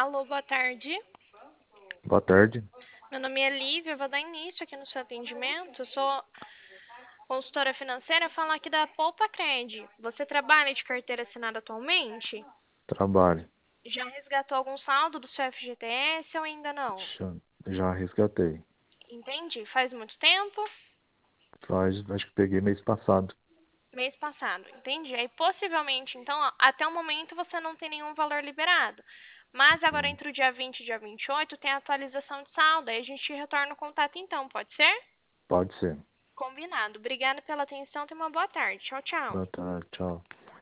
Alô, boa tarde. Boa tarde. Meu nome é Lívia, eu vou dar início aqui no seu atendimento. Eu sou consultora financeira, falo aqui da Poupa Cred. Você trabalha de carteira assinada atualmente? Trabalho. Já resgatou algum saldo do seu FGTS ou ainda não? Já resgatei. Entendi. Faz muito tempo? Acho que peguei mês passado. Mês passado, entendi. Aí possivelmente, então, ó, até o momento você não tem nenhum valor liberado. Mas agora Hum, entre o dia 20 e o dia 28 tem a atualização de saldo. Aí a gente retorna o contato então, pode ser? Pode ser. Combinado. Obrigada pela atenção. Tenha uma boa tarde. Tchau, tchau. Boa tarde, tchau.